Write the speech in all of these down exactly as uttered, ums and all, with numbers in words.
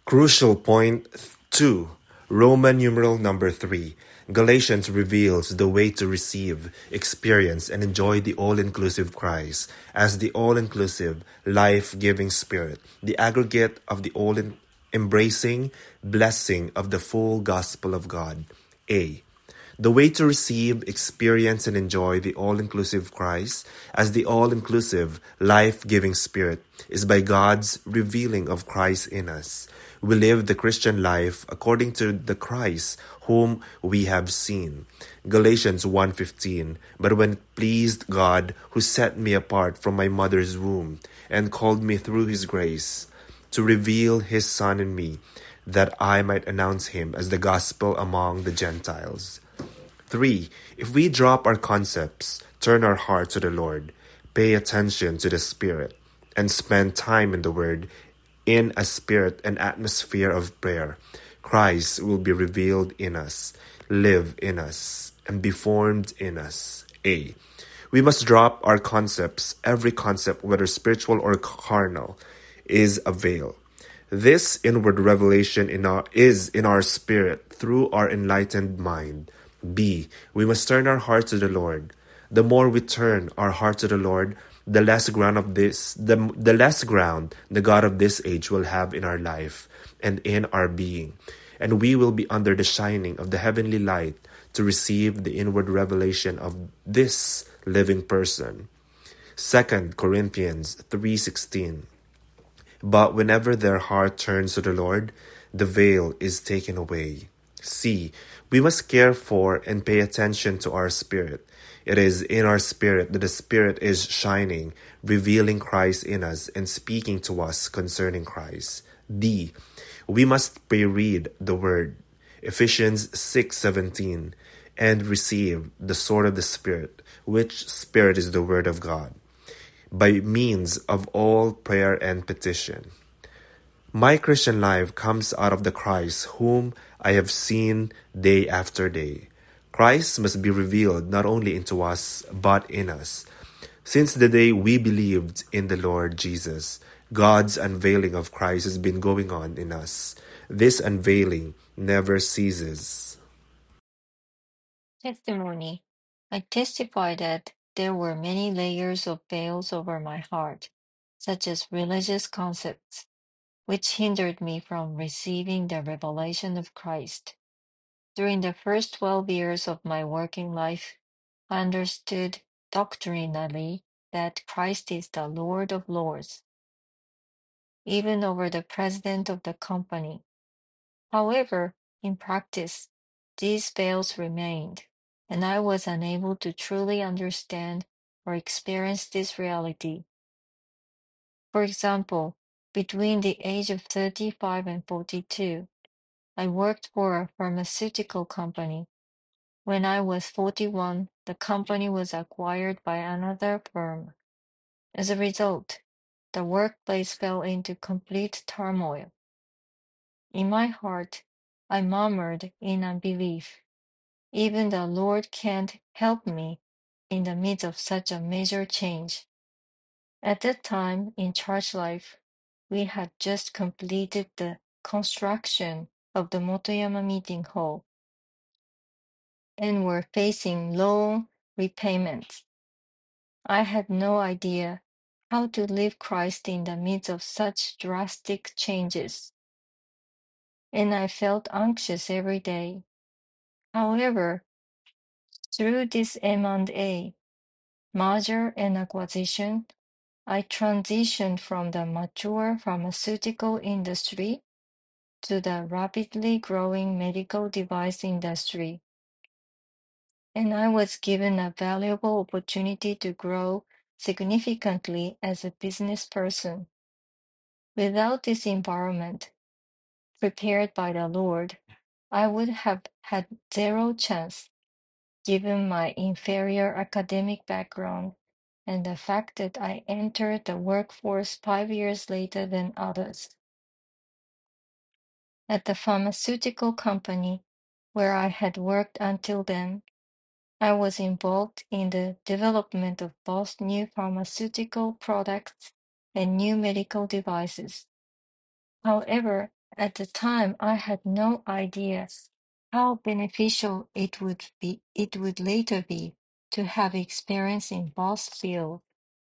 Crucial point two, Roman numeral number three. Galatians reveals the way to receive, experience, and enjoy the all-inclusive Christ as the all-inclusive, life-giving Spirit, the aggregate of the all-embracing blessing of the full gospel of God. A. The way to receive, experience, and enjoy the all-inclusive Christ as the all-inclusive, life-giving Spirit is by God's revealing of Christ in us. We live the Christian life according to the Christ whom we have seen. Galatians one fifteen. But when it pleased God, who set me apart from my mother's womb and called me through his grace to reveal his Son in me, that I might announce him as the gospel among the Gentiles. Three, if we drop our concepts, turn our heart to the Lord, pay attention to the Spirit, and spend time in the Word, in a spirit and atmosphere of prayer, Christ will be revealed in us, live in us, and be formed in us. A. We must drop our concepts. Every concept, whether spiritual or carnal, is a veil. This inward revelation in our, is in our spirit through our enlightened mind. B. We must turn our heart to the Lord. The more we turn our heart to the Lord, the less ground of this, the, the less ground the God of this age will have in our life and in our being. And we will be under the shining of the heavenly light to receive the inward revelation of this living person. Second Corinthians three sixteen. But whenever their heart turns to the Lord, the veil is taken away. C. We must care for and pay attention to our spirit. It is in our spirit that the Spirit is shining, revealing Christ in us and speaking to us concerning Christ. D. We must pre-read the Word, Ephesians six seventeen, and receive the sword of the Spirit, which Spirit is the Word of God, by means of all prayer and petition. My Christian life comes out of the Christ whom I have seen day after day. Christ must be revealed not only into us, but in us. Since the day we believed in the Lord Jesus, God's unveiling of Christ has been going on in us. This unveiling never ceases. Testimony. I testify that there were many layers of veils over my heart, such as religious concepts, which hindered me from receiving the revelation of Christ. During the first twelve years of my working life, I understood doctrinally that Christ is the Lord of Lords, even over the president of the company. However, in practice, these veils remained, and I was unable to truly understand or experience this reality. For example, between the age of thirty-five and forty-two, I worked for a pharmaceutical company. When I was forty-one, the company was acquired by another firm. As a result, the workplace fell into complete turmoil. In my heart, I murmured in unbelief. Even the Lord can't help me in the midst of such a major change. At that time in church life, we had just completed the construction of the Motoyama Meeting Hall and were facing loan repayments. I had no idea how to live Christ in the midst of such drastic changes, and I felt anxious every day. However, through this M and A, merger and acquisition, I transitioned from the mature pharmaceutical industry to the rapidly growing medical device industry, and I was given a valuable opportunity to grow significantly as a business person. Without this environment, prepared by the Lord, I would have had zero chance, given my inferior academic background and the fact that I entered the workforce five years later than others. At the pharmaceutical company where I had worked until then, I was involved in the development of both new pharmaceutical products and new medical devices. However, At the time, I had no idea how beneficial it would be it would later be to have experience in both fields.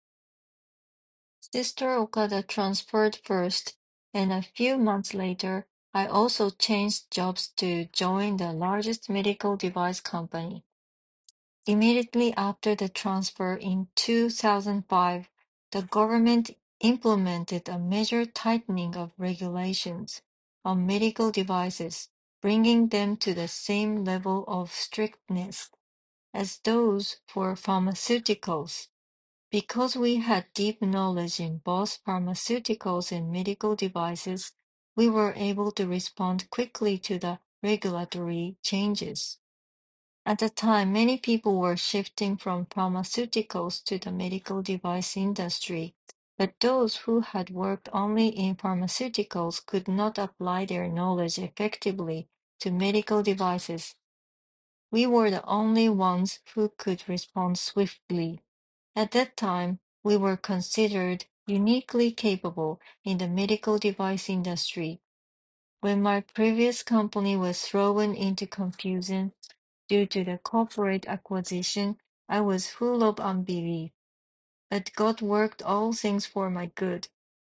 Sister Okada transferred first, and a few months later, I also changed jobs to join the largest medical device company. Immediately after the transfer in two thousand five, the government implemented a major tightening of regulations on medical devices, bringing them to the same level of strictness as those for pharmaceuticals. Because we had deep knowledge in both pharmaceuticals and medical devices, we were able to respond quickly to the regulatory changes. At the time, many people were shifting from pharmaceuticals to the medical device industry, but those who had worked only in pharmaceuticals could not apply their knowledge effectively to medical devices. We were the only ones who could respond swiftly. At that time, we were considered uniquely capable in the medical device industry. When my previous company was thrown into confusion due to the corporate acquisition, I was full of unbelief. But God worked all things for my good.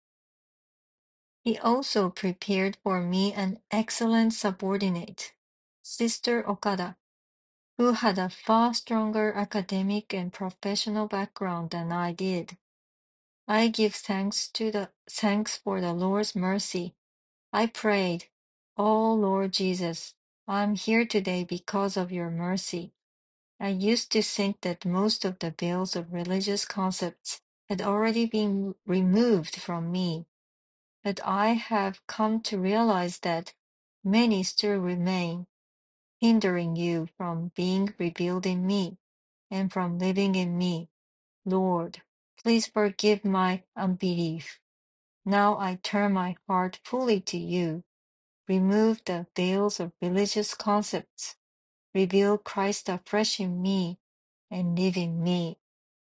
He also prepared for me an excellent subordinate, Sister Okada, who had a far stronger academic and professional background than I did. I give thanks to the thanks for the Lord's mercy. I prayed, "Oh Lord Jesus, I'm here today because of your mercy." I used to think that most of the veils of religious concepts had already been removed from me, but I have come to realize that many still remain, hindering you from being revealed in me and from living in me. Lord, please forgive my unbelief. Now I turn my heart fully to you. Remove the veils of religious concepts. Reveal Christ afresh in me and live in me.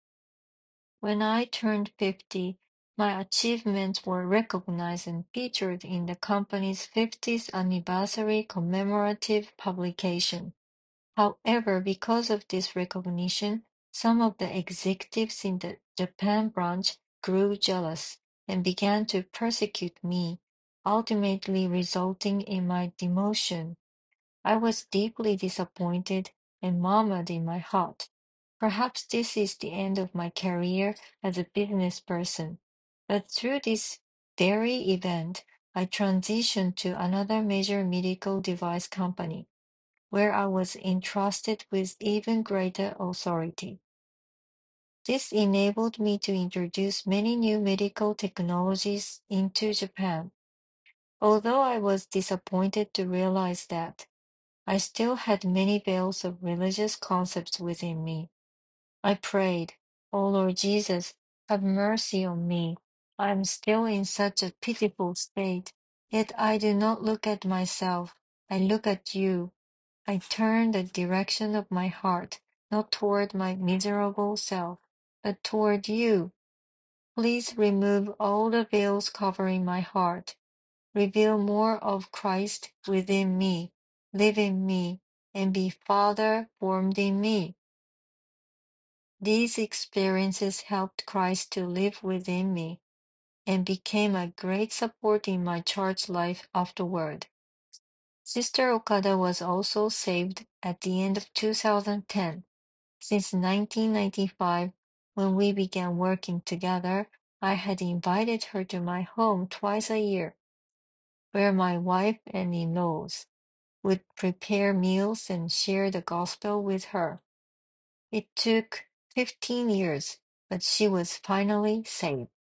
When I turned fifty, my achievements were recognized and featured in the company's fiftieth anniversary commemorative publication. However, because of this recognition, some of the executives in the Japan branch grew jealous and began to persecute me, ultimately resulting in my demotion. I was deeply disappointed and murmured in my heart, "Perhaps this is the end of my career as a business person." But through this very event, I transitioned to another major medical device company, where I was entrusted with even greater authority. This enabled me to introduce many new medical technologies into Japan. Although I was disappointed to realize that I still had many veils of religious concepts within me, I prayed, "O Lord Jesus, have mercy on me. I am still in such a pitiful state. Yet I do not look at myself. I look at you. I turn the direction of my heart, not toward my miserable self, but toward you. Please remove all the veils covering my heart. Reveal more of Christ within me, live in me, and be Father formed in me." These experiences helped Christ to live within me and became a great support in my church life afterward. Sister Okada was also saved at the end of two thousand ten. Since nineteen ninety-five, when we began working together, I had invited her to my home twice a year, where my wife and in-laws would prepare meals and share the gospel with her. It took fifteen years, but she was finally saved.